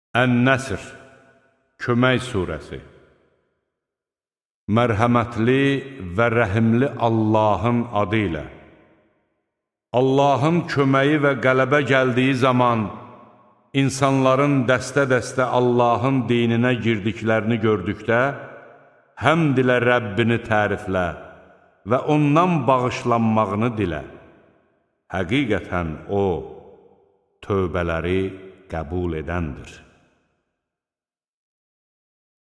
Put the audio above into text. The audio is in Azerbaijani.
Ən-Nəsr, Kömək surəsi. Mərhəmətli və rəhimli Allahın adı ilə. Allahın köməyi və qələbə gəldiyi zaman, insanların dəstə-dəstə Allahın dininə girdiklərini gördükdə, həmd ilə Rəbbini təriflə və ondan bağışlanmağını dilə. Həqiqətən O, tövbələri qəbul edəndir.